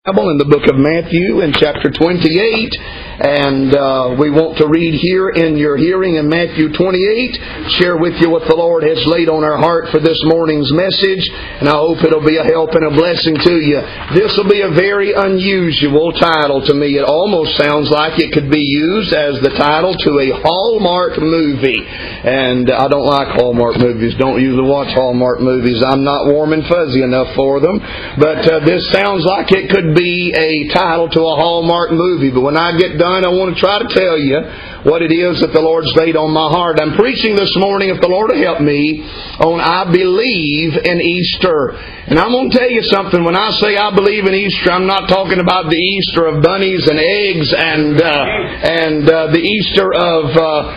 In the book of Matthew in chapter 28, and we want to read here in your hearing in Matthew 28, share with you what the Lord has laid on our heart for this morning's message, and I hope it'll be a help and a blessing to you. This will be a very unusual title to me. It almost sounds like it could be used as the title to a Hallmark movie, and I don't like Hallmark movies. Don't usually watch Hallmark movies. I'm not warm and fuzzy enough for them, but this sounds like it could be a title to a Hallmark movie. But when I get done, I want to try to tell you what it is that the Lord's laid on my heart. I'm preaching this morning, if the Lord will help me, on I believe in Easter. And I'm going to tell you something. When I say I believe in Easter, I'm not talking about the Easter of bunnies and eggs and the Easter of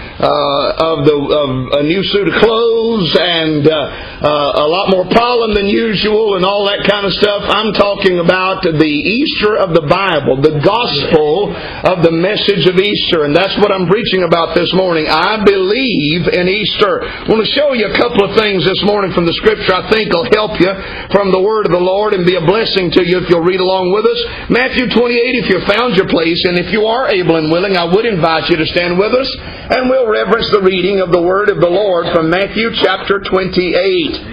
a new suit of clothes and a lot more pollen than usual and all that kind of stuff. I'm talking about the Easter of the Bible, the gospel of the message of Easter. And that's what I'm preaching about this morning. I believe in Easter. I want to show you a couple of things this morning from the Scripture I think will help you from the Word of the Lord and be a blessing to you if you'll read along with us. Matthew 28, if you've found your place, and if you are able and willing, I would invite you to stand with us, and we'll reverence the reading of the Word of the Lord from Matthew chapter 28.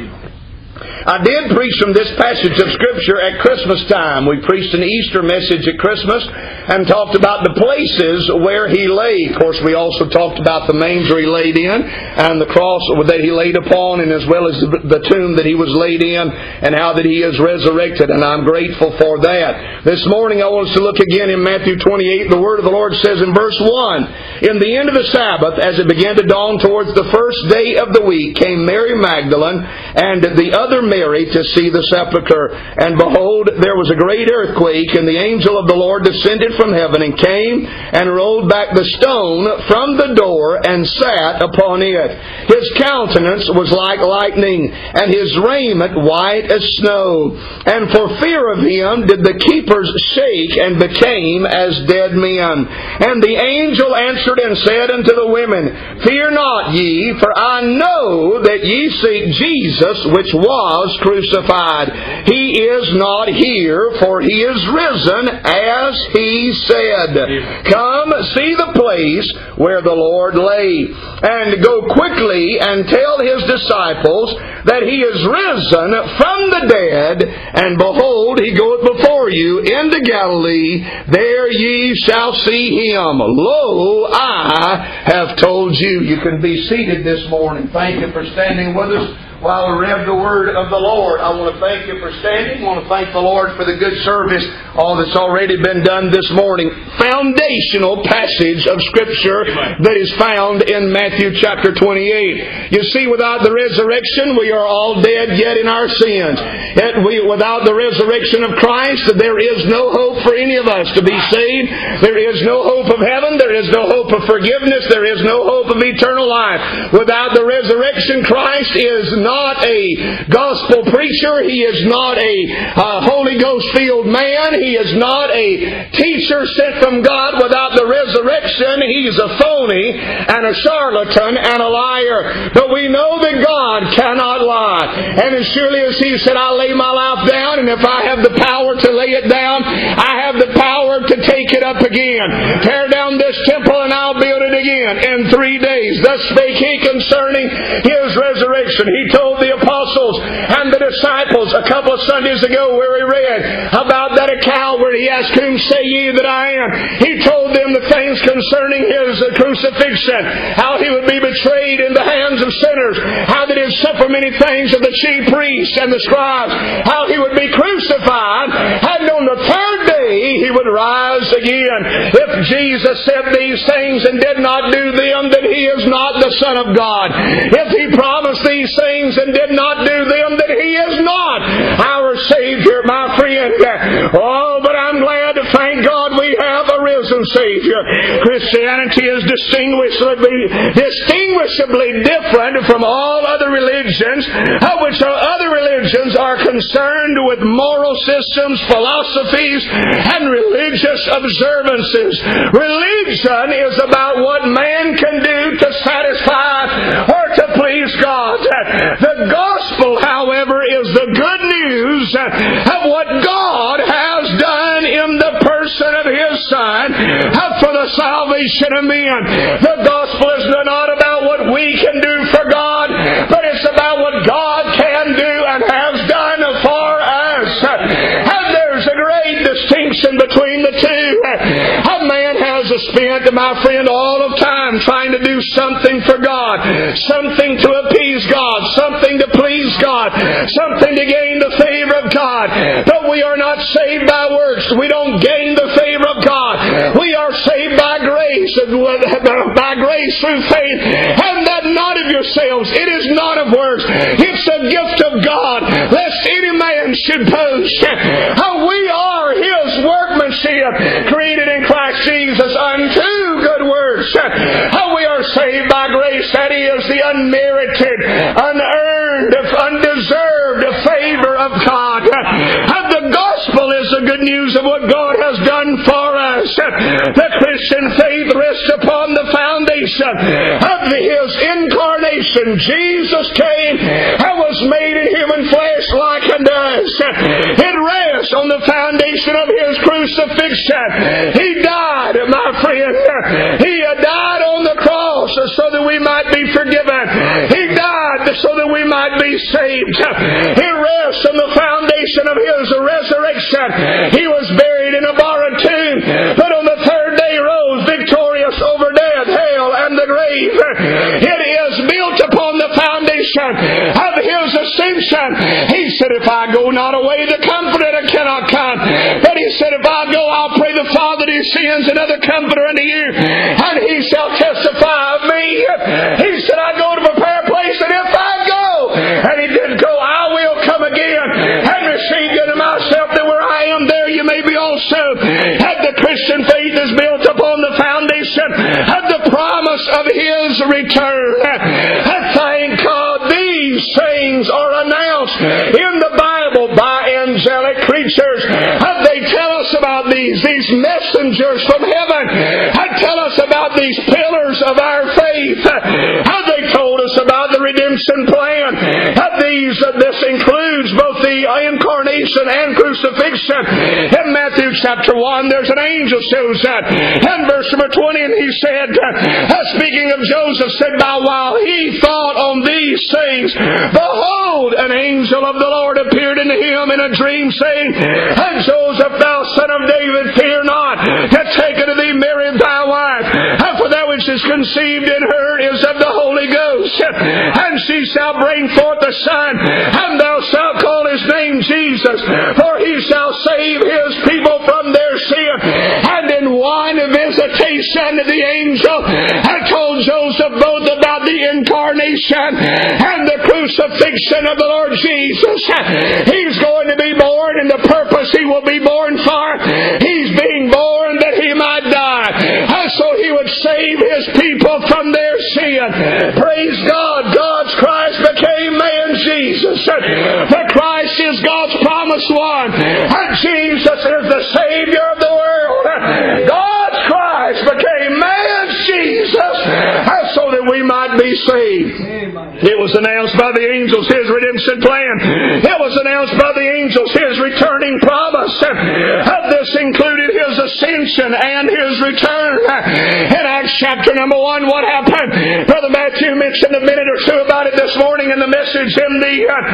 I did preach from this passage of Scripture at Christmas time. We preached an Easter message at Christmas and talked about the places where He lay. Of course, we also talked about the manger He laid in and the cross that He laid upon, and as well as the tomb that He was laid in, and how that He is resurrected, and I'm grateful for that. This morning I want us to look again in Matthew 28. The Word of the Lord says in verse 1, "In the end of the Sabbath, as it began to dawn towards the first day of the week, came Mary Magdalene and the other Mary to see the sepulchre. And behold, there was a great earthquake, and the angel of the Lord descended from heaven, and came and rolled back the stone from the door, and sat upon it. His countenance was like lightning, and his raiment white as snow. And for fear of him did the keepers shake, and became as dead men. And the angel answered and said unto the women, Fear not ye, for I know that ye seek Jesus, which was crucified. He is not here, for He is risen, as He said. Come, see the place where the Lord lay, and go quickly and tell His disciples that He is risen from the dead, and behold, He goeth before you into Galilee. There ye shall see Him. Lo, I have told you." You can be seated this morning. Thank you for standing with us while we read the Word of the Lord. I want to thank you for standing. I want to thank the Lord for the good service, all that's already been done this morning. Foundational passage of Scripture that is found in Matthew chapter 28. You see, without the resurrection, we are all dead yet in our sins. Without the resurrection of Christ, there is no hope for any of us to be saved. There is no hope of heaven. There is no hope of forgiveness. There is no hope of eternal life. Without the resurrection, Christ is not a gospel preacher. He is not a Holy Ghost-filled man. He is not a teacher sent from God. Without the resurrection, he's a phony and a charlatan and a liar. But we know that God cannot lie. And as surely as He said, "I lay my life down, and if I have the power to lay it down, I have the power to take it up again. Tear down this temple, and I'll build it again in 3 days. Thus spake He concerning His resurrection." He told the apostles and the disciples a couple of Sundays ago, where we read about that account where He asked, "Whom say ye that I am?" He told them the things concerning His crucifixion, how He would be betrayed in the hands of sinners, how that He would suffer many things of the chief priests and the scribes, how He would be crucified, and on the third day He would rise again. If Jesus said these things and did not do them, then He is not the Son of God. If He promised these things and did not do them, then He is not our Savior, my friend. Oh, but I'm glad to thank God we have a risen Savior. Christianity is distinguishably different from all other religions, which other religions are concerned with moral systems, philosophies, and religious observances. Religion is about what man can do to satisfy or to please God. The gospel, however, is the good news of what God has done Son for the salvation of men. The gospel is not about what we can do for God, but it's about what God can do and has done for us. And there's a great distinction between the two. A man has spent, my friend, all of time trying to do something for God, something to appease God, something to please God, something to gain the favor of God. But we are not saved by works. We don't gain the favor of God. We are saved by grace through faith, and that not of yourselves. It is not of works. It's a gift of God, lest any man should boast. We are His workmanship, created in Christ Jesus unto good works. We are saved by grace, that is the unmerited, unearned, undeserved favor of God. The gospel is the good news of what God has done for us. The Christian faith rests upon the foundation of His incarnation. Jesus came and was made in human flesh like unto us. It rests on the foundation of His crucifixion. He died, my friend. He died on the cross so that we might be forgiven. He died so that we might be saved. It rests on the foundation of His resurrection. He was buried in a borrowed tomb, but on the third day rose victorious over death, hell, and the grave. It is built upon the foundation of His ascension. He said, if I go not away, the Comforter cannot come. But He said, if I go, I'll pray the Father that He sends another Comforter unto you, and He shall testify of me. He said, I go to prepare a place, and if I go, and He did go, I will come again and receive you to myself, that where I am, there you may be also. And the Christian faith is built upon the foundation of the promise of His return. And thank God these things are announced in the Bible by angelic creatures. They tell us about these messengers from heaven. Tell us about these pillars of our faith. They told us about the redemption plan. This includes both the incarnation and crucifixion. In Matthew chapter 1, there's an angel shows up. In verse number 20, and he said, speaking of Joseph, said, while he thought on these things, behold, an angel of the Lord appeared unto him in a dream, saying, Joseph, thou son of David, fear not to take unto thee Mary thy wife, for that which is conceived in her is of the Holy Ghost. And she shall bring forth a son, and thou shalt call his name Jesus, for he shall save his people from their sin. And in one visitation, the angel had told Joseph both about the incarnation and the crucifixion of the Lord Jesus. He's going to be born, and the purpose He will be born for, He's being born that He might die, so He would save His people from their sin. Praise God. God's Christ became man, Jesus. The Christ is God's promised one. And Jesus is the Savior of the world. God's Christ became man, Jesus, so that we might be saved. It was announced by the angels, His redemption plan. It was announced by the angels, His returning promise. This included His ascension and His return. In Acts chapter number 1, what happened? Brother Matthew mentioned a minute or two about it this morning in the message in the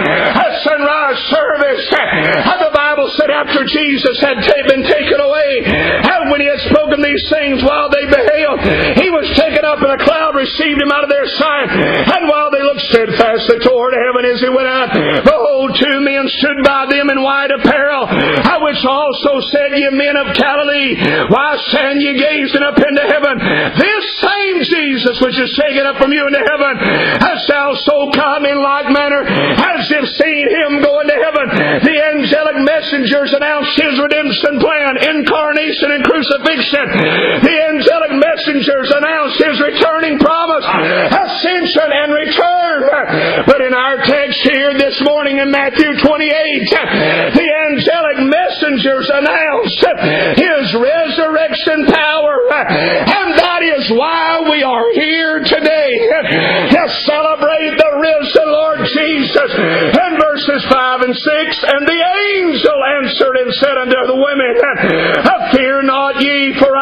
sunrise service. The Bible said after Jesus had been taken away, and when He had spoken these things while they beheld, He was taken up, and a cloud received Him out of their sight. And while they looked steadfastly toward heaven as He went out, behold, two men stood by them in white apparel, which also said, Ye men of Galilee, why stand ye gazing up into heaven? This same Jesus which is taken up from you into heaven shall so come in like manner as if seen Him go into heaven. The angelic messengers announced His redemption plan, incarnation and crucifixion. The angelic messengers announced His returning promise, ascension and return. But in our text here this morning in Matthew 28, the angelic messengers announced His resurrection power. And that is why we are here today, to celebrate the risen Lord Jesus. In verses 5 and 6, and the angel answered and said unto the women, Fear not ye, for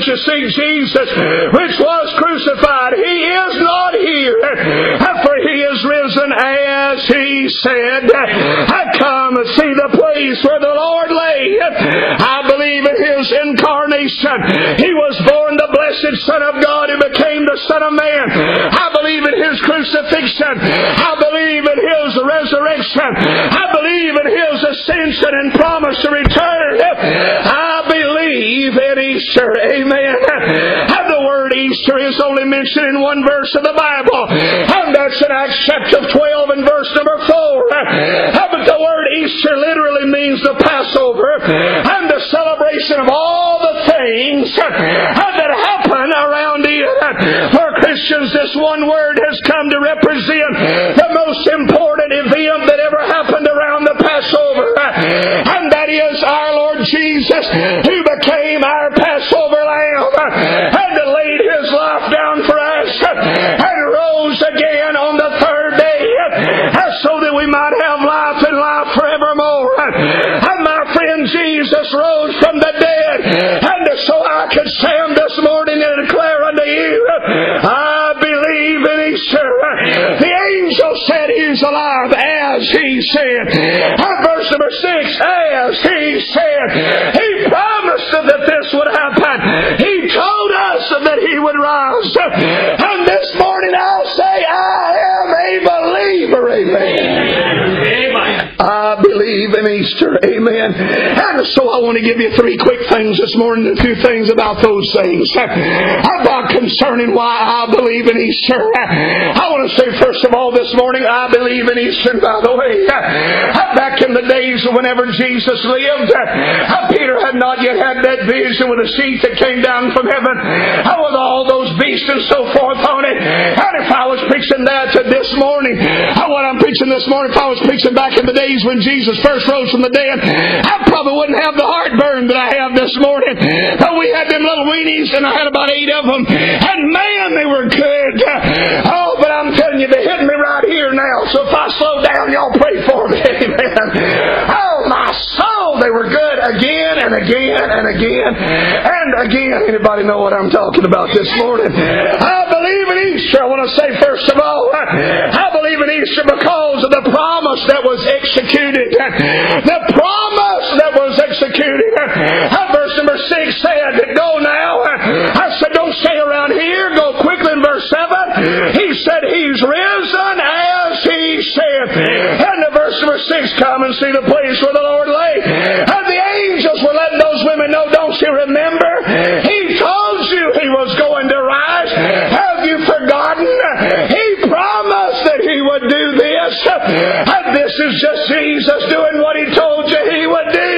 you see, Jesus, which was crucified, He is not here, for He is risen as He said. I come to see the place where the Lord lay. I believe in His incarnation. He was born the blessed Son of God who became the Son of Man. I believe in His crucifixion. I believe in His resurrection. I believe in His ascension and promise to return. I believe in Easter. Amen. And the word Easter is only mentioned in one verse of the Bible, and that's in Acts chapter 12 and verse number 4. But the word Easter literally means the Passover and the celebration of all the things that happen around it. For Christians, this one word has come to represent the most important event that ever happened around the Passover, and that is our Lord Jesus, who became our Passover lamb and laid His life down for us and rose again on the third day so that we might have life and life forevermore. And my friend, Jesus rose from the dead, and so I could stand this morning and declare unto you, I believe in Easter. The angel said He's alive as He said. And verse number 6, as He said. He promised that this would happen. He told us that He would rise. And this morning I'll say, I am a believer. Amen. I believe in Easter. Amen. And so I want to give you 3 quick things this morning, a few things about those things. About concerning why I believe in Easter. I want to say first of all this morning, I believe in Easter. By the way, back in the days whenever Jesus lived, Peter had not yet had that vision with a sheet that came down from heaven with all those beasts and so forth on it. And if I was preaching that this morning, what I'm preaching this morning, if I was preaching back in the days when Jesus first rose from the dead, I probably wouldn't have the heartburn that I have this morning. But we had them little weenies, and I had about 8 of them, and man, they were good. Oh, but I'm telling you, they're hitting me right here now. So if I slow down, y'all pray for me. Amen. Oh, my soul, they were good again and again and again and again. Anybody know what I'm talking about this morning? I believe in Easter. I want to say first of all, I believe in Easter because of the promise that was executed. The promise that was executed. Verse number 6 said, go now. I said, don't stay around here. Go quickly in verse 7. He said, He's risen as He said. And the verse number 6, come and see the place where the Lord lay. And the angels were letting those women know, don't you remember? He told you He was going to rise. Have you forgotten? He promised that He would do this. And this is just Jesus doing what He told you He would do.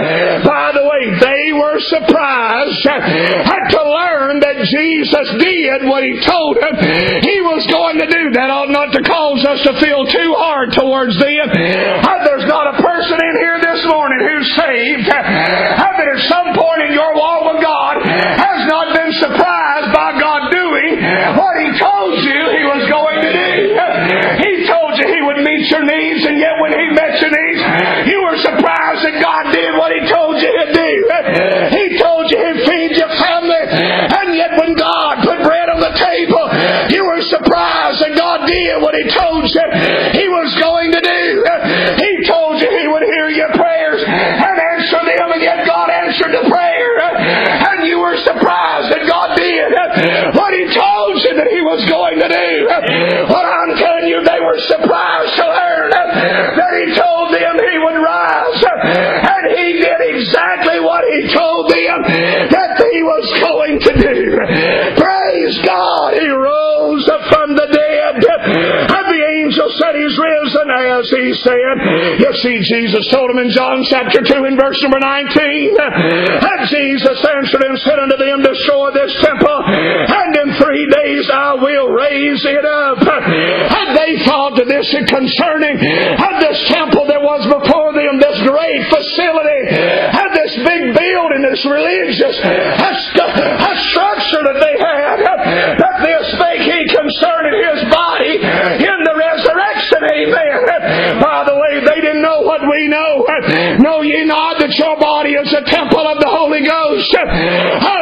By the way, they were surprised to learn that Jesus did what He told them He was going to do. That ought not to cause us to feel too hard towards them. There's not a person in here this morning who's saved that at some point in your walk with God has not been surprised by God doing what He told you He was going to do. He told you He would meet your needs, and yet when He met your needs, you were surprised that God did what He told you He'd do. He told you He'd feed your family, and yet when God put bread on the table, you were surprised that God did what He told you He was going to do. He told you He would hear your prayers and answer them, and yet God answered the prayer, and you were surprised that God did what He told you that He was going to do. What I'm telling you, they were surprised to learn that He told them He would rise, and He did exactly what He told them that He was going to do. Praise God! He rose from the dead, and the angel said He's risen as He said. You see, Jesus told him in John chapter 2 in verse number 19, and Jesus answered and said unto them, destroy this temple, and in 3 days I will raise it up. And they thought that this is concerning this temple that was before them, this great facility, and this big building, this religious structure that they had, that this spake He concerning His body in the resurrection. Amen. By the way, they didn't know what we know. Know ye not that your body is a temple of the Holy Ghost, whom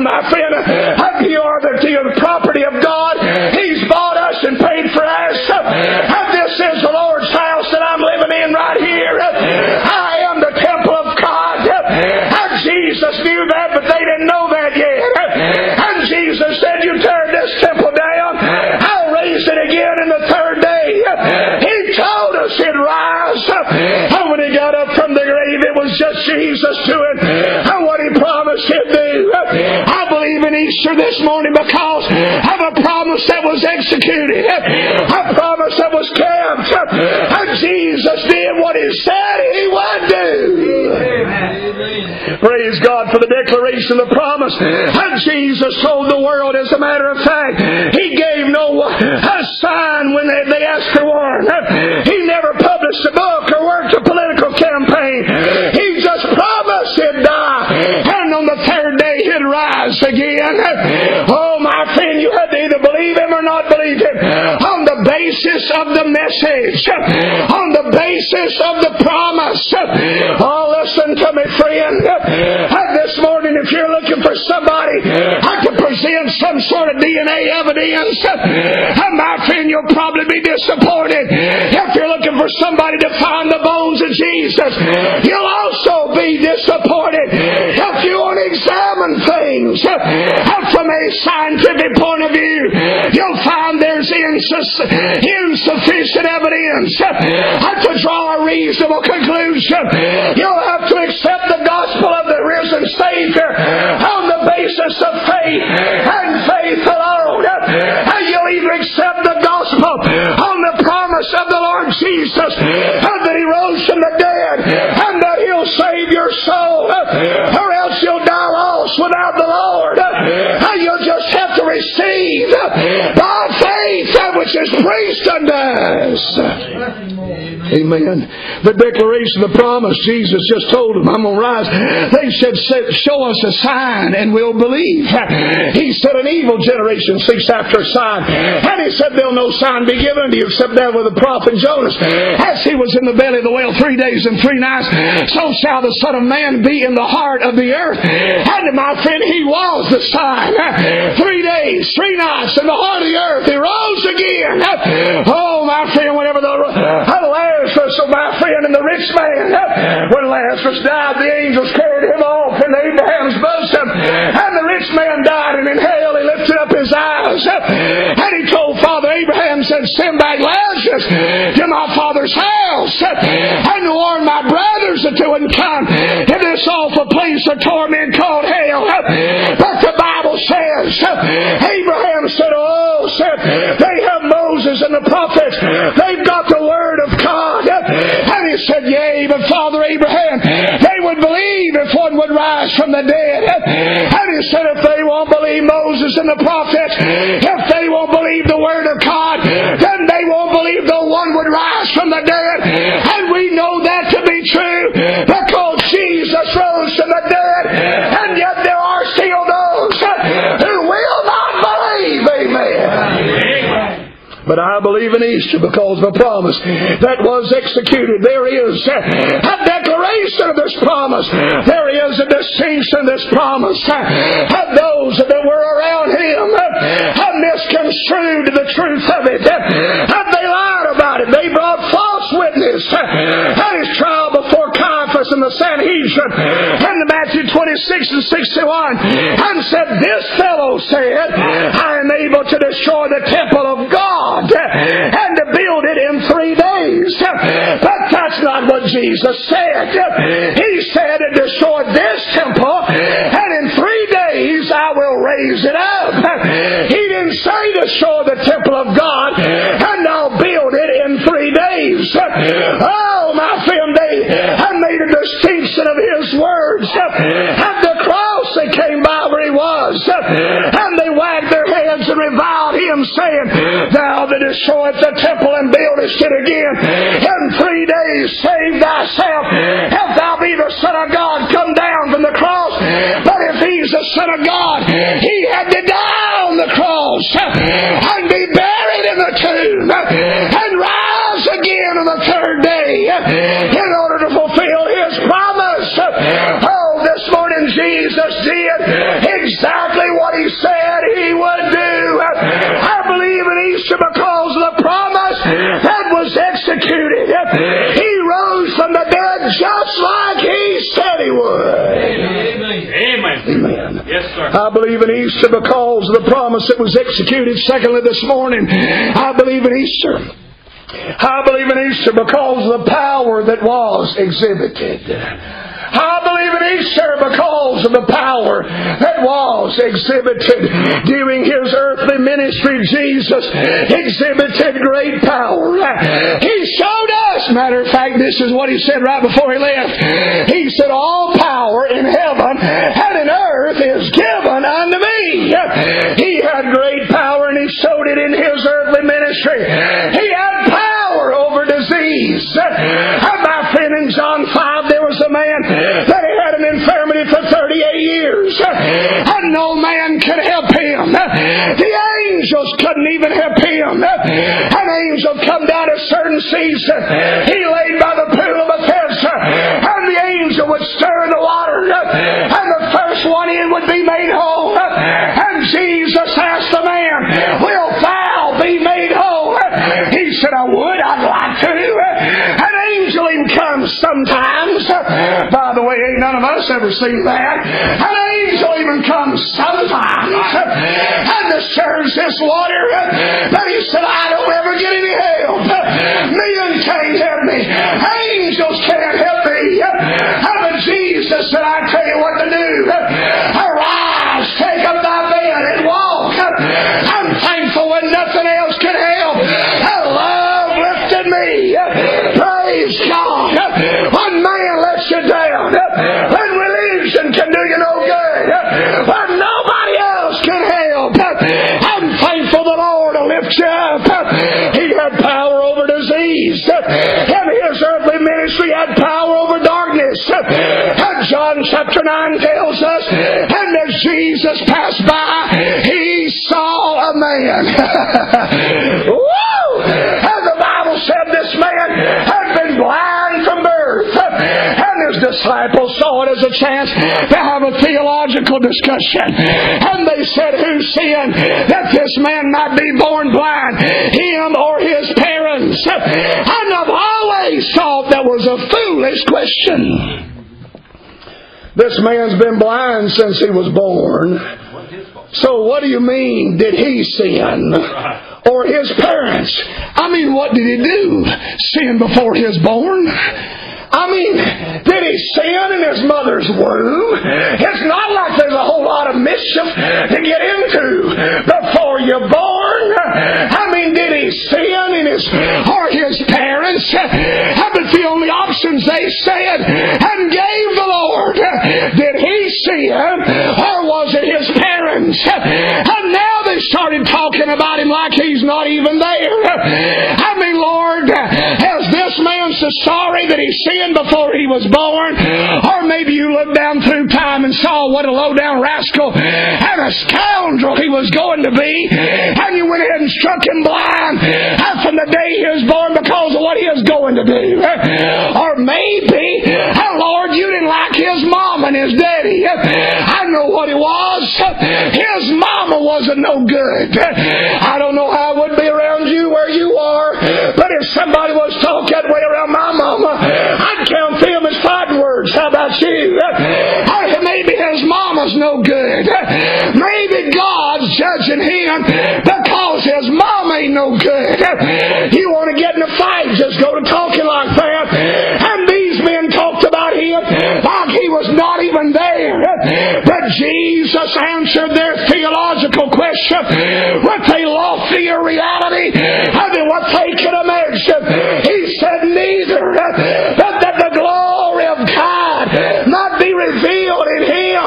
my friend, you are the property of God. He's bought us and paid for us. And this is the Lord's house that I'm living in right here. I am the temple of God. And Jesus knew that, but they didn't know that yet. And Jesus said, you tear this temple down, I'll raise it again in the third day. He told us he'd rise. And when he got up from the grave, it was just Jesus doing what he promised he'd do. I believe in Easter this morning because of a promise that was executed, a promise that was kept, and Jesus did what he said he would do. Praise God for the declaration of the promise. And Jesus told the world, as a matter of fact, he gave no a sign when they asked for one. He never published a book or worked a political campaign. He just promised he'd die, and on the third day he'd rise again. Oh, my friend, you had to either believe him or not believe him on the basis of the message, on the basis of the promise. Oh, listen to me, friend. This morning, if you're looking for somebody to present some sort of DNA evidence, my friend, you'll probably be disappointed. If you're looking for somebody to find the bones of Jesus, you'll also be disappointed. If you want to examine things from a scientific point of view, you'll find there's insufficient evidence to draw a reasonable conclusion. You'll have to accept the gospel of the risen Savior on the basis of faith and faith alone. And you'll either accept the gospel on the promise of the Lord Jesus that He rose from the dead and that He'll save your soul, or else you'll die lost without the Lord. And you'll just have to receive by faith that which is preached unto us. Amen. The declaration of the promise, Jesus just told them, I'm going to rise. They said, show us a sign and we'll believe. He said, an evil generation seeks after a sign. And He said, there'll no sign be given unto you except that with the prophet Jonas. As he was in the belly of the whale 3 days and 3 nights, so shall the Son of Man be in the heart of the earth. And my friend, He was the sign. 3 days, 3 nights in the heart of the earth. He rose again. Oh, my friend, whenever Lazarus, my friend, and the rich man, when Lazarus died, the angels carried him off in Abraham's bosom, and the rich man died, and in hell he lifted up his eyes, and he told Father Abraham, said, send back Lazarus to my father's house, and warn my brothers that they wouldn't come to this awful place of torment called hell. But the Bible says, Abraham said, they have Moses and the prophets, they've got the Word of God. And he said, yea, but Father Abraham, they would believe if one would rise from the dead. And he said, if they won't believe Moses and the prophets, if they won't believe the Word of God, then they won't believe the one would rise from the dead. And we know that to be true because Jesus rose from the dead. And yet there are still those who will not believe. Amen. But I believe in Easter because of a promise that was executed. There is a declaration of this promise. There is a distinction of this promise. And those that were around Him have misconstrued the truth of it. And they lied about it. They brought false witness at His trial before Caiaphas and the Sanhedrin in Matthew 26 and 61 and said, this fellow said, I am able to destroy the temple of God and to build it in 3 days. But that's not what Jesus said. He said to destroy this temple and in 3 days I will raise it up. He didn't say destroy the temple of God and I'll build it in 3 days. Oh, my friend, they have made a distinction of His words. At the cross they came by where He was and they wagged their heads and reviled Him, saying, thou that destroyest the temple and buildest it again in 3 days, save thyself. If thou be the Son of God, come down from the cross. But if He's the Son of God, He had to die on the cross and be buried in the tomb and rise again on the third day in order to fulfill His promise. Oh, this morning Jesus did exactly what He said He would do. I believe in Easter because of the promise that was executed. He rose from the dead just like He said He would. Amen. Amen. Yes, sir. I believe in Easter because of the promise that was executed. Secondly, this morning, I believe in Easter. I believe in Easter because of the power that was exhibited. I believe in Easter because of the power that was exhibited during His earthly ministry. Jesus exhibited great power. He showed us. Matter of fact, this is what He said right before He left. He said, all power in heaven and in earth is given unto me. He had great power, and He showed it in His earthly ministry. He had power over disease. My friend, in John 5, there was a man that had an infirmity for 38 years, and no man could help him. The angels couldn't even help him. An angel come down a certain season. He laid by the pool of Bethesda, and the angel would stir the water, and the first one in would be made whole. And Jesus asked the man, will thou be made whole? He said, I would. I'd like to. An angel even comes sometimes. By the way, ain't none of us ever seen that. An angel even comes sometimes and disturbs this water. But he said, I don't ever get any help. Men can't help me. Angels can't help me. But Jesus said, I tell you what to do. Arise, take up thy bed and walk. I'm thankful when nothing else can help. Love lifted me. Praise God. When man lets you down, when religion can do you no good, when nobody else can help, I'm thankful the Lord will lift you up. He had power over disease. In His earthly ministry, He had power over darkness. And John chapter 9 tells us, and as Jesus passed by, He saw a man. Woo! And the Bible said this man had been blind from birth. And His disciples saw it as a chance to have a theological discussion. And they said, who sinned that this man might be born blind? Him or his parents? And I've always thought that was a foolish question. This man's been blind since he was born. So what do you mean, did he sin? Or his parents? I mean, what did he do? Sin before he was born? I mean, did he sin in his mother's womb? It's not like there's a whole lot of mischief to get into before you're born. I mean, did he sin in his parents? But the only options they said and gave the Lord. Did he sin or was it his parents? And now they started talking about him like he's not even there. I mean, Lord, is this man so sorry that he sinned before he was born? Or maybe you looked down through time and saw what a low-down rascal and a scoundrel he was going to be, and you went ahead and struck him blind from the day he was born because of what he was going to do. Or maybe, Lord, you didn't like his mom and his daddy. I know what it was. His mama wasn't no good. I don't know how it would be around you where you are, but if somebody was talking that way around my mama, I'd count them as fighting words. How about you? Or maybe his mama's no good. Maybe God's judging him because his mama ain't no good. You want to get in a fight, just go to talking like that. And these men talked about him like he was not even there. But Jesus answered their theological question with a loftier reality than what they could imagine. He said, neither that the glory of God might be revealed in him.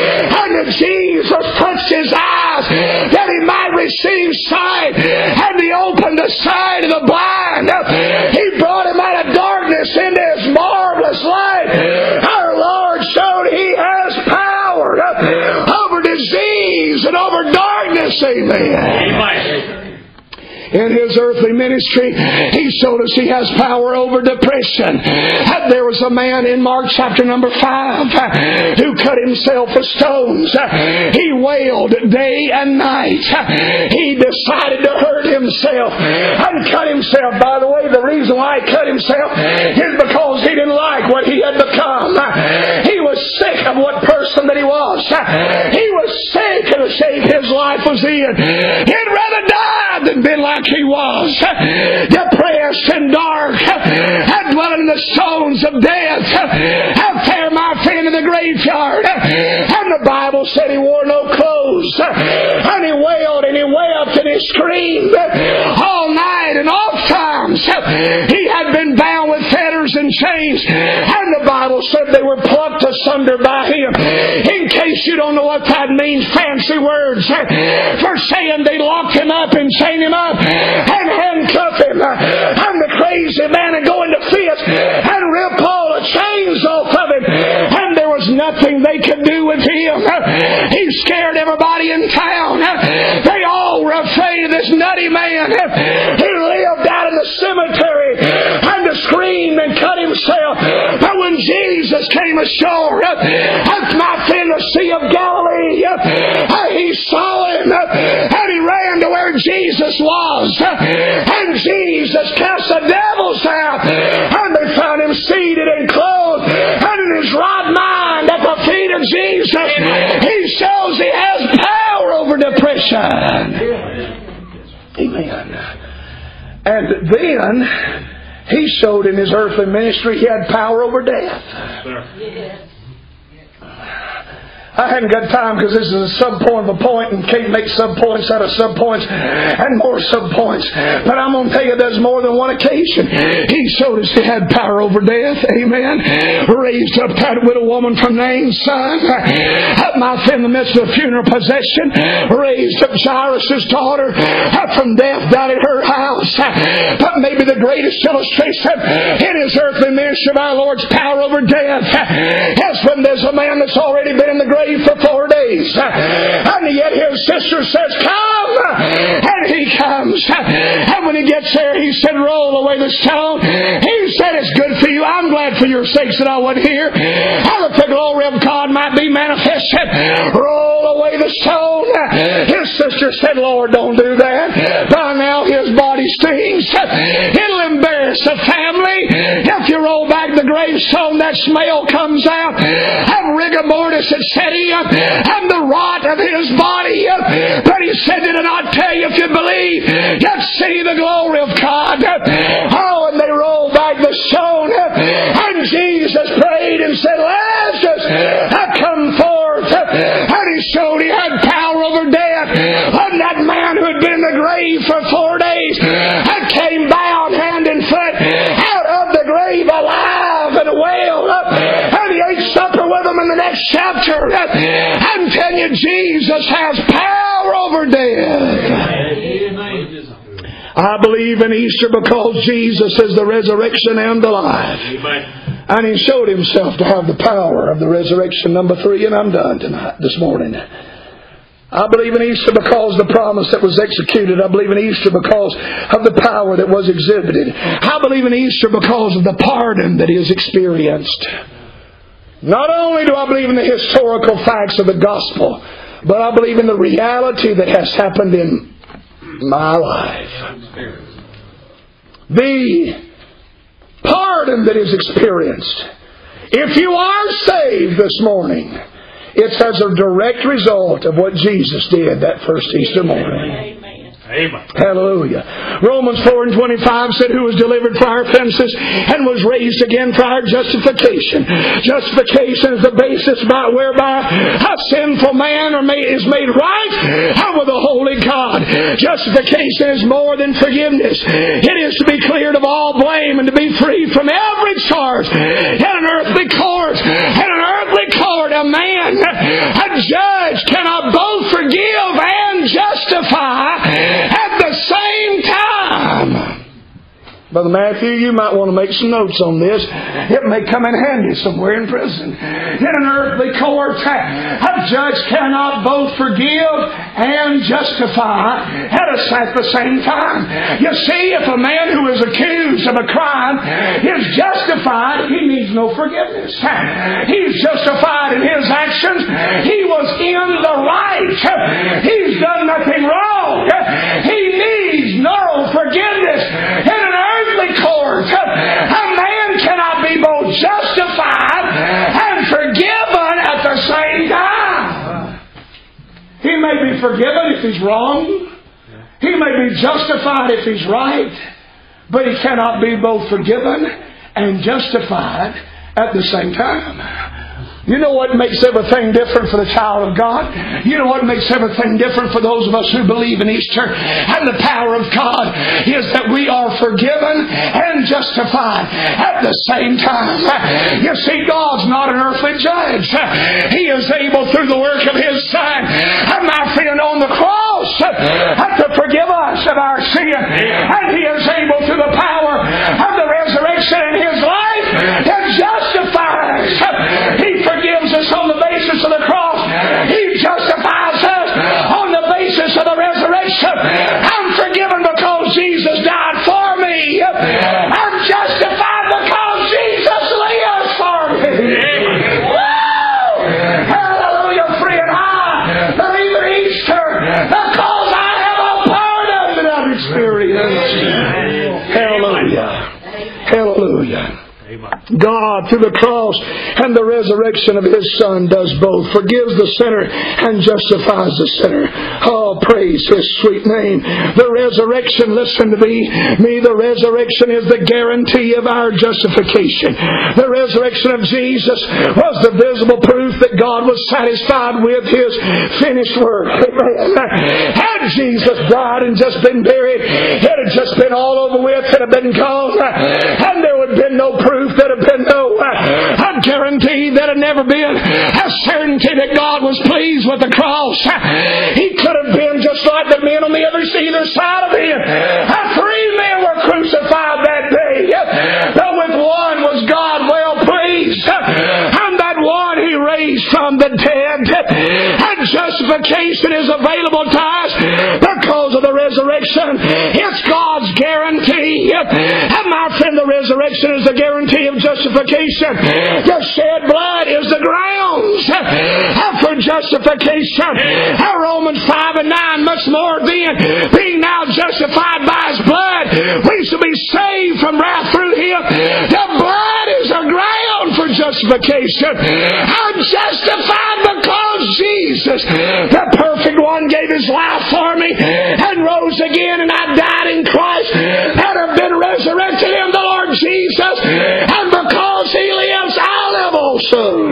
And Jesus touched his eyes that he might receive sight, and he opened the sight of the blind. He brought him out of darkness into his marvelous light. Our Lord showed he has power over disease and over darkness. Amen. in His earthly ministry, He showed us He has power over depression. There was a man in Mark chapter number 5 who cut himself with stones. He wailed day and night. He decided to hurt himself and cut himself. By the way, the reason why he cut himself is because he didn't like what he had become. He was sick of what person that he was. He was sick of the shape his life was in. He'd rather die than been like he was, depressed and dark, and dwelling in the stones of death. Have fair, my friend, in the graveyard. And the Bible said he wore no clothes. And he wailed and he wept and he screamed all night, and oft times he had been bound with fetters and chains. And the Bible said they were plucked asunder by him. In case you don't know what that means, fancy words for saying they locked him up and chained him up and handcuffed him. And the crazy man would go into fits and rip all the chains off of him. And there was nothing they could do with him. He scared everybody in town. They all were afraid of this nutty man who lived out in the cemetery and to scream and cut himself. But when Jesus came ashore at my friend the Sea of Galilee, he saw him and he ran to where Jesus was. And Jesus cast the devils out, and they found him seated and clothed and in his right mind at the feet of Jesus. He shows he has power over depression. Amen. And then he showed in his earthly ministry he had power over death. I hadn't got time because this is a sub-point of a point and can't make sub-points out of sub-points and more sub-points. But I'm going to tell you there's more than one occasion. He showed us he had power over death. Amen. Raised up that widow woman from Nain's son. Up my in the midst of a funeral procession. Raised up Jairus' daughter from death down at her house. But maybe the greatest illustration in his earthly ministry of our Lord's power over death is when there's a man that's already been in the grave for 4 days. And yet his sister says, "Come!" And he comes. And when he gets there, he said, "Roll away the stone." He said, "It's good for you. I'm glad for your sakes that I wasn't here. How that the glory of God might be manifested. Roll away the stone." His sister said, "Lord, don't do that. By now his body stinks. It'll embarrass the family. If you roll back the gravestone, that smell comes out. And rigor mortis had set in, and the rot of his body." But he said, "Did I not tell you, if you believe, you'd see the glory of God?" Oh, and they rolled back the stone, and Jesus prayed and said, "Lazarus, come forth." And he showed he had power over death. And that man who had been in the grave for 4 days came bound hand and foot out of the grave alive and well. And he ate supper with them in the next chapter. I'm telling you, Jesus has power over death. I believe in Easter because Jesus is the resurrection and the life. And He showed Himself to have the power of the resurrection. Number 3, and I'm done tonight, this morning. I believe in Easter because of the promise that was executed. I believe in Easter because of the power that was exhibited. I believe in Easter because of the pardon that He has experienced. Not only do I believe in the historical facts of the gospel, but I believe in the reality that has happened in my life. The pardon that is experienced. If you are saved this morning, it's as a direct result of what Jesus did that first Easter morning. Amen. Hallelujah. Romans 4:25 said, "Who was delivered for our offenses and was raised again for our justification." Justification is the basis whereby a sinful man is made right with a holy God. Justification is more than forgiveness. It is to be cleared of all blame and to be free from every charge. In an earthly court, a man, a judge, cannot both forgive and justify at the same time. Brother Matthew, you might want to make some notes on this. It may come in handy somewhere in prison. In an earthly court, a judge cannot both forgive and justify at the same time. You see, if a man who is accused of a crime is justified, he needs no forgiveness. He's justified in his actions. He was in the right. He's done nothing wrong. He needs no forgiveness. In an earthly court, a man cannot be both justified and forgiven at the same time. He may be forgiven if he's wrong. He may be justified if he's right. But he cannot be both forgiven and justified at the same time. You know what makes everything different for the child of God? You know what makes everything different for those of us who believe in Easter and the power of God is that we are forgiven and justified at the same time. You see, God's not an earthly judge. He is able through the work of His Son, and my friend on the cross, to forgive us of our sin. And He is able through the power of the resurrection in His life to justify us. He forgives us on the basis of the cross. He justifies us on the basis of the resurrection. I'm forgiven because Jesus died for me. I'm justified because Jesus lives for me. Woo! Hallelujah, friend. I believe in Easter because I have a pardon that I've experienced. Hallelujah. Hallelujah. God, through the cross and the resurrection of His Son, does both. Forgives the sinner and justifies the sinner. Oh, praise His sweet name. The resurrection, listen to me, the resurrection is the guarantee of our justification. The resurrection of Jesus was the visible proof that God was satisfied with His finished work. Had Jesus died and just been buried, it had just been all over with, it had been gone, and there would have been no proof. There had been no a guarantee. There had never been a certainty that God was pleased with the cross. He could have been just like the men on the other side of Him. 3 men were crucified that day, but with one was God well pleased, and that one He raised from the dead. And justification is available to us because of the resurrection. It's God's guarantee. And my friend, the resurrection is the guarantee of justification. The shed blood is the grounds for justification. Romans 5 and 9, much more then, being now justified by His blood, we shall be saved from wrath through Him. The blood is the ground for justification. I'm justified because Jesus, the perfect one, gave His life for me and rose again, and I died in Christ and have been resurrected in the Lord Jesus. And because He lives, I live also.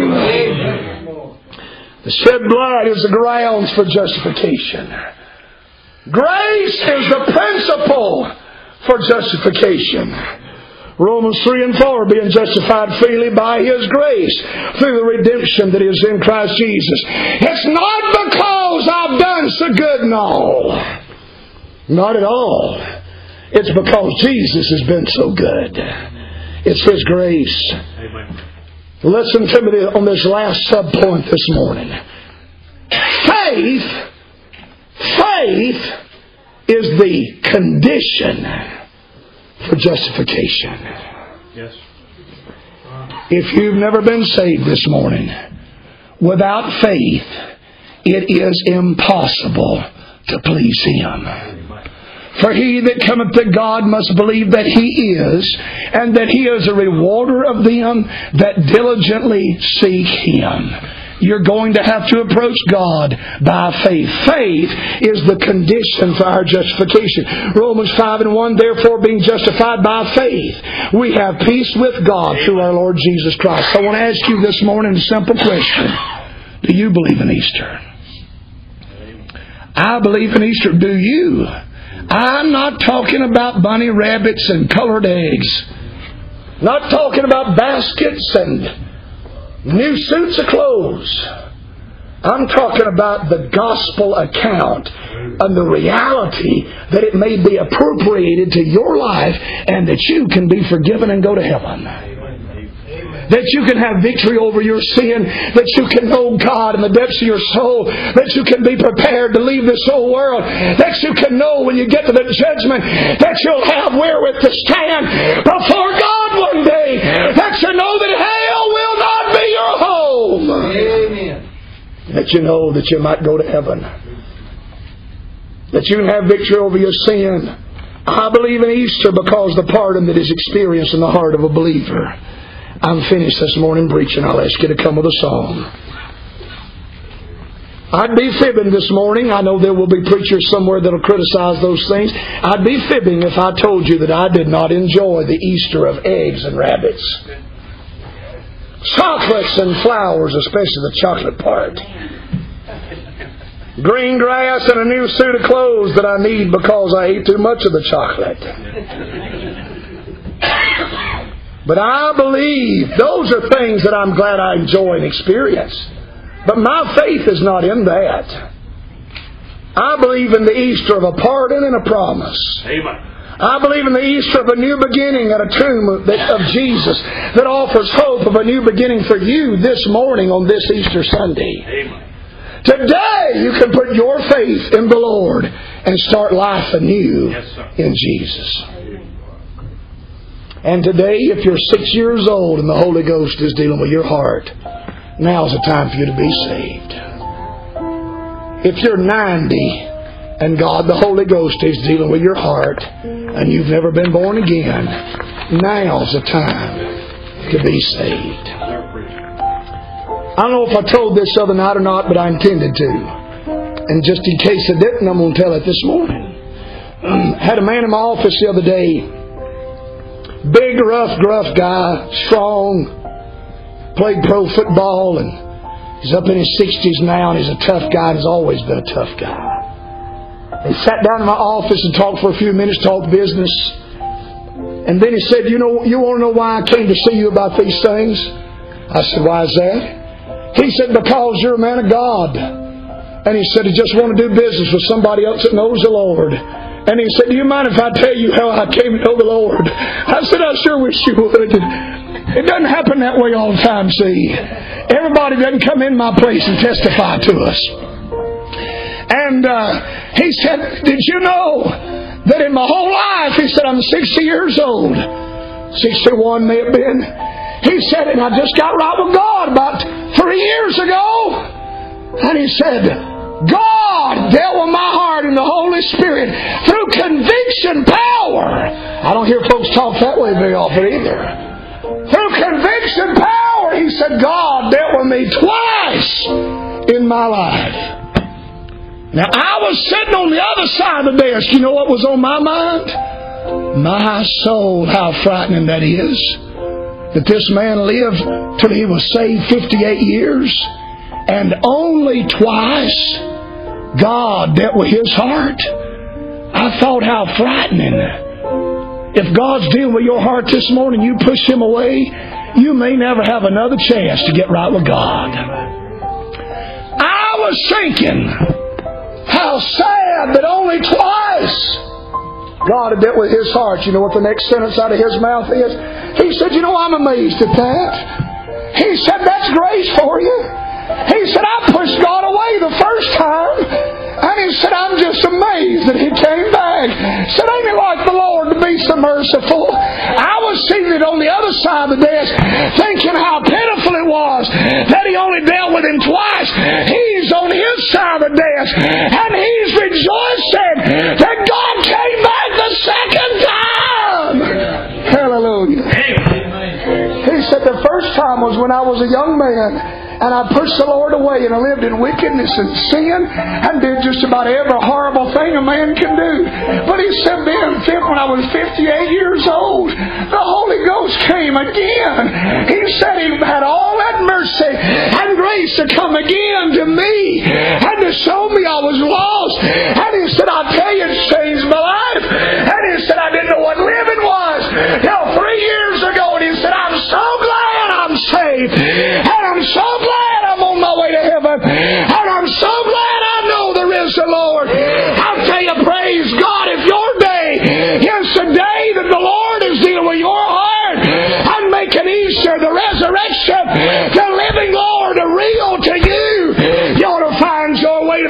The shed blood is the grounds for justification. Grace is the principle for justification. Romans 3 and 4, being justified freely by His grace through the redemption that is in Christ Jesus. It's not because I've done so good and all. Not at all. It's because Jesus has been so good. It's His grace. Amen. Listen to me on this last sub-point this morning. Faith is the condition for justification. Yes. If you've never been saved this morning, without faith, it is impossible to please Him. For he that cometh to God must believe that He is, and that He is a rewarder of them that diligently seek Him. You're going to have to approach God by faith. Faith is the condition for our justification. Romans 5 and 1, therefore being justified by faith, we have peace with God through our Lord Jesus Christ. I want to ask you this morning a simple question. Do you believe in Easter? I believe in Easter. Do you? I'm not talking about bunny rabbits and colored eggs. Not talking about baskets and new suits of clothes. I'm talking about the gospel account and the reality that it may be appropriated to your life and that you can be forgiven and go to heaven. That you can have victory over your sin, that you can know God in the depths of your soul, that you can be prepared to leave this old world, that you can know when you get to the judgment that you'll have wherewith to stand before God one day, that you know that hell will not be your home. Amen. That you know that you might go to heaven. That you can have victory over your sin. I believe in Easter because the pardon that is experienced in the heart of a believer. I'm finished this morning preaching. I'll ask you to come with a song. I'd be fibbing this morning. I know there will be preachers somewhere that will criticize those things. I'd be fibbing if I told you that I did not enjoy the Easter of eggs and rabbits. Chocolates and flowers, especially the chocolate part. Green grass and a new suit of clothes that I need because I ate too much of the chocolate. But I believe those are things that I'm glad I enjoy and experience. But my faith is not in that. I believe in the Easter of a pardon and a promise. Amen. I believe in the Easter of a new beginning at a tomb of Jesus that offers hope of a new beginning for you this morning on this Easter Sunday. Amen. Today you can put your faith in the Lord and start life anew in Jesus. And today, if you're 6 years old and the Holy Ghost is dealing with your heart, now's the time for you to be saved. If you're 90 and God, the Holy Ghost, is dealing with your heart and you've never been born again, now's the time to be saved. I don't know if I told this the other night or not, but I intended to. And just in case I didn't, I'm going to tell it this morning. Had a man in my office the other day. Big, rough, gruff guy, strong, played pro football, and he's up in his 60s now, and he's a tough guy, and he's always been a tough guy. He sat down in my office and talked for a few minutes, talked business, and then he said, you want to know why I came to see you about these things? I said, why is that? He said, because you're a man of God. And he said, he just want to do business with somebody else that knows the Lord. And he said, do you mind if I tell you how I came to know the Lord? I said, I sure wish you would. It doesn't happen that way all the time, see. Everybody doesn't come in my place and testify to us. And he said, did you know that in my whole life, he said, I'm 60 years old. 61 may have been. He said, and I just got right with God about 3 years ago. And he said, God dealt with my heart in the Holy Spirit through conviction power. I don't hear folks talk that way very often either. Through conviction power, he said, God dealt with me twice in my life. Now, I was sitting on the other side of the desk. You know what was on my mind? My soul, how frightening that is. That this man lived till he was saved 58 years. And only twice God dealt with his heart. I thought, how frightening. If God's dealing with your heart this morning, you push Him away, you may never have another chance to get right with God. I was thinking, how sad that only twice God had dealt with his heart. You know what the next sentence out of his mouth is? He said, I'm amazed at that. He said, that's grace for you. He said, I pushed God away the first time. And he said, I'm just amazed that He came back. He said, ain't it like the Lord to be so merciful? I was seated on the other side of the desk thinking how pitiful it was that He only dealt with him twice. He's on His side of the desk and he's rejoicing that God came back the second time. Hallelujah. He said, the first time was when I was a young man. And I pushed the Lord away and I lived in wickedness and sin and did just about every horrible thing a man can do. But he said then, when I was 58 years old, the Holy Ghost came again. He said He had all that mercy and grace to come again to me and to show me I was lost. And He said, I'll tell you, it's changed my life. And He said, I didn't know what living was till 3 years ago. And He said, I'm so glad I'm saved. And I'm so glad I'm on my way to heaven.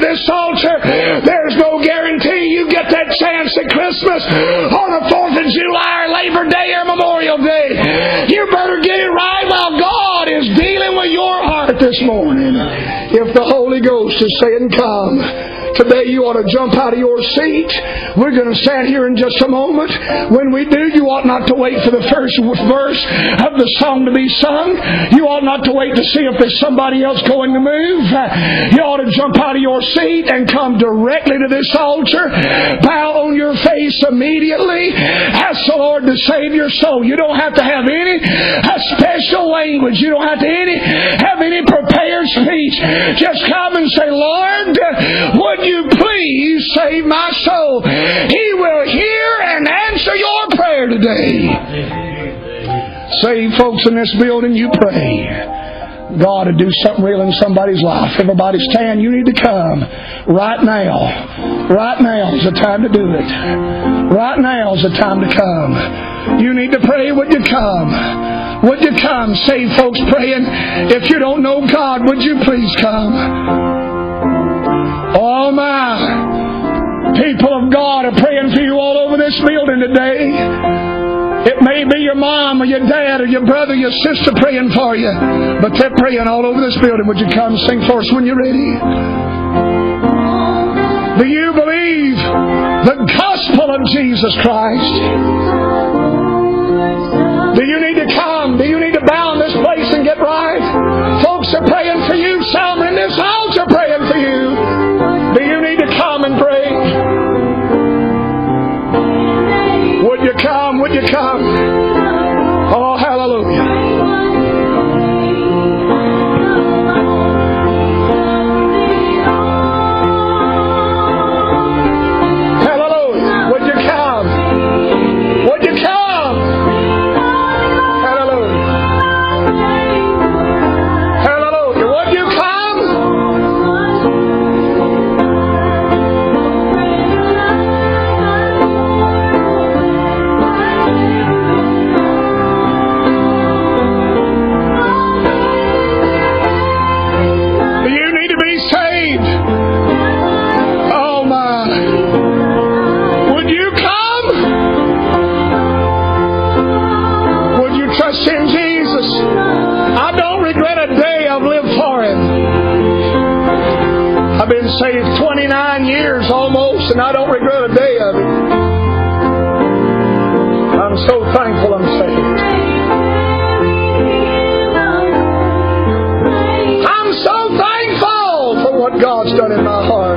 this altar, there's no guarantee you get that chance at Christmas or the 4th of July or Labor Day or Memorial Day. You better get it right while God is dealing with your heart this morning. If the Holy Ghost is saying, come, today you ought to jump out of your seat. We're going to stand here in just a moment. When we do, you ought not to wait for the first verse of the song to be sung. You ought not to wait to see if there's somebody else going to move. You ought to jump out of your seat and come directly to this altar. Bow on your face immediately. Ask the Lord to save your soul. You don't have to have any special language. You don't have to have any prepared speech. Just come and say, Lord, would you please save my soul? He will hear and answer your prayer today. Save folks in this building, you pray. God to do something real in somebody's life. Everybody stand. You need to come right now. Right now is the time to do it. Right now is the time to come. You need to pray. Would you come? Would you come? Save folks praying. If you don't know God, would you please come? Oh my. People of God are praying for you all over this building today. It may be your mom or your dad or your brother or your sister praying for you, but they're praying all over this building. Would you come sing for us when you're ready? Do you believe the gospel of Jesus Christ? Do you need to come? Do you need to bow in this place and get right? Folks are praying for you. Some in this house are praying for you. Do you need to come and pray? Would you come? Would you come? Oh, hallelujah. Hallelujah. Would you come? Would you come? Hallelujah. Hallelujah. Would you come? In Jesus. I don't regret a day I've lived for Him. I've been saved 29 years almost, and I don't regret a day of it. I'm so thankful I'm saved. I'm so thankful for what God's done in my heart.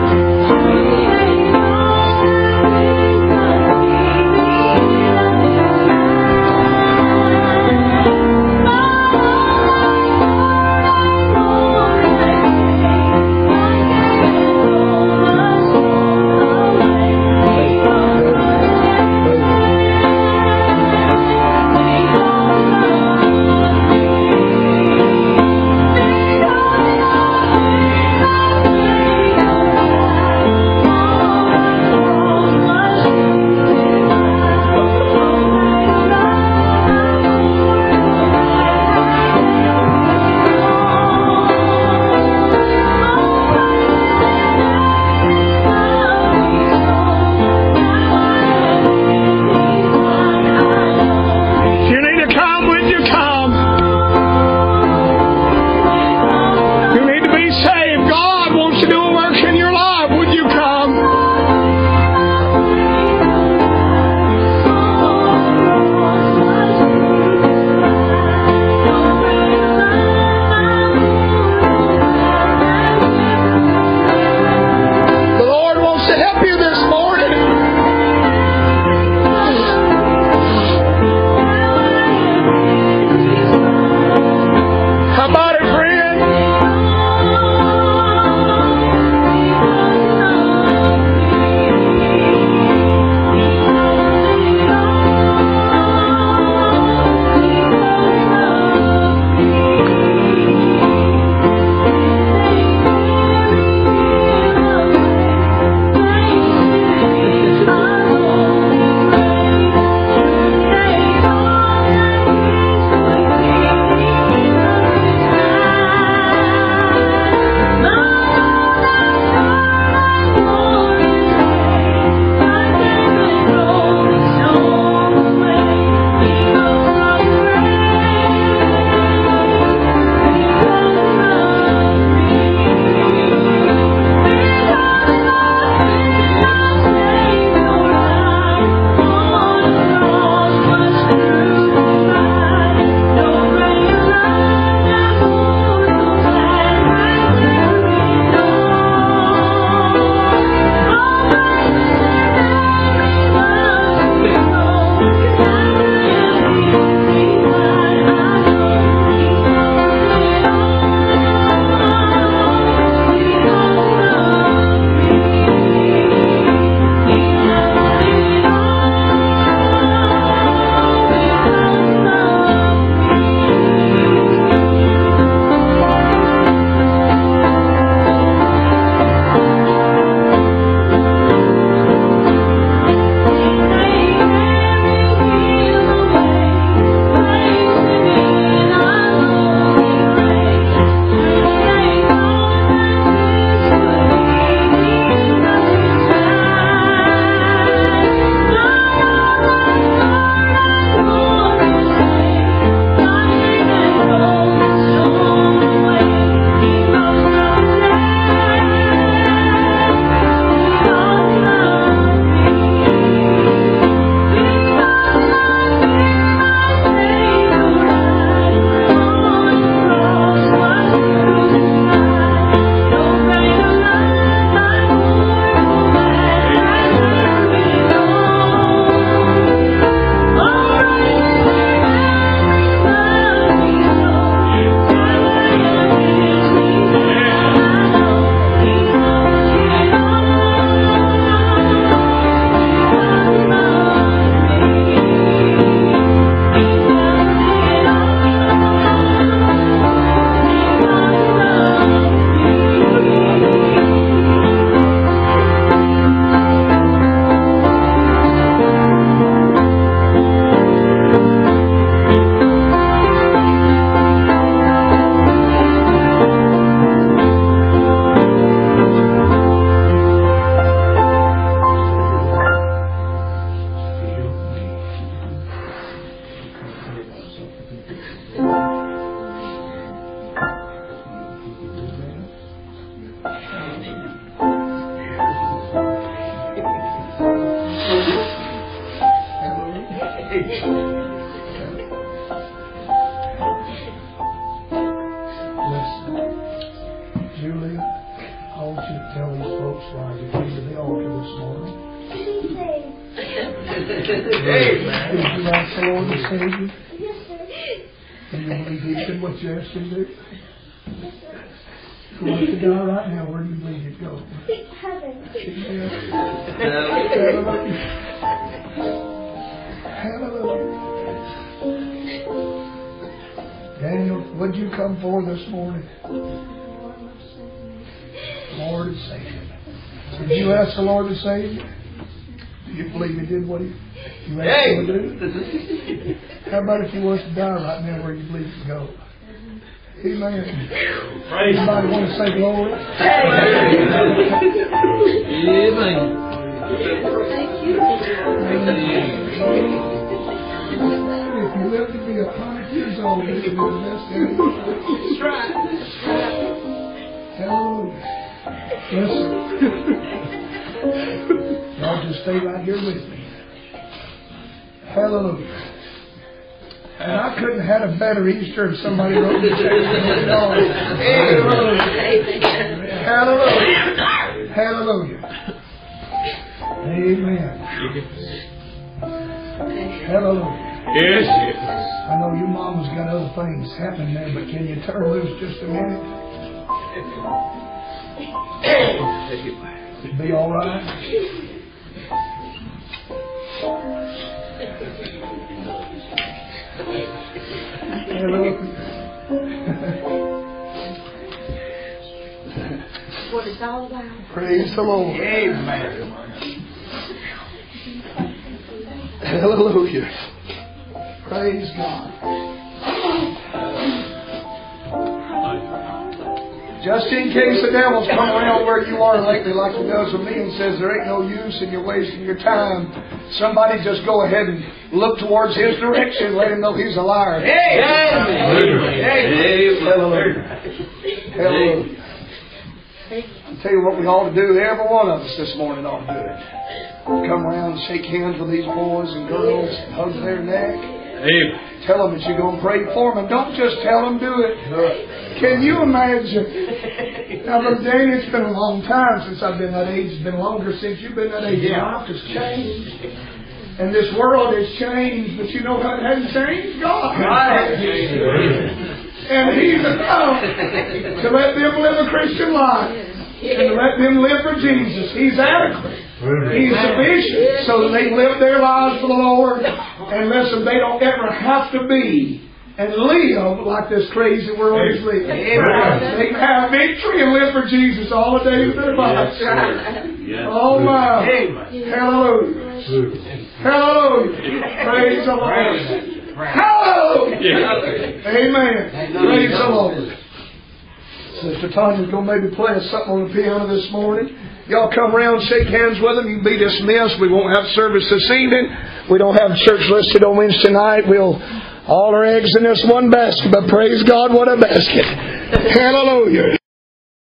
tell these folks why you came to the altar this morning. Amen. Did you ask the Lord to save you? Yes, sir. And you believe He did what you asked Him to do? Yes, sir. If you want to die right now, where do you believe you'd go? Heaven. Hallelujah. Hallelujah. Daniel, what did you come for this morning? Lord to save you. Did you ask the Lord to save you? Do you believe He did what you asked Him to do? How about if you was to die right now, where you believe you'd go? Amen. Anybody want to say glory? Amen. Thank you. If you live to be 100 years old, you'll be the best day of your life. That's right. Hallelujah. Yes, sir. Y'all just stay right here with me. Hallelujah. And I couldn't have had a better Easter if somebody wrote me a check. Hallelujah. Hallelujah. Amen. Hallelujah. Yes. I know your mama's got other things happening there, but can you turn loose just a minute? Be all right. That's what it's all about. Praise the Lord. Amen. Hallelujah. Praise God. Just in case the devil's come around where you are lately like he does with me and says there ain't no use and you're wasting your time, somebody just go ahead and look towards his direction and let him know he's a liar. Amen. Hallelujah. Hallelujah. I'll tell you what we ought to do. Every one of us this morning ought to do it. Come around and shake hands with these boys and girls and hug their neck. Amen. Tell them that you're going to pray for them. And don't just tell them, do it. Can you imagine? Now, Brother Danny, it's been a long time since I've been that age. It's been longer since you've been that age. Life has changed. And this world has changed. But you know what hasn't changed? God. And He's enough to let them live a Christian life. And to let them live for Jesus. He's adequate. He's sufficient so that they live their lives for the Lord. And listen, they don't ever have to be and live like this crazy world is living. They can have victory and live for Jesus all the days of their lives. Oh my. Hallelujah. Hallelujah. Praise the Lord. Hallelujah. Amen. Praise the Lord. Sister Tanya's going to maybe play us something on the piano this morning. Y'all come around, shake hands with them. You can be dismissed. We won't have service this evening. We don't have church listed on Wednesday night. We'll all our eggs in this one basket. But praise God, what a basket. Hallelujah.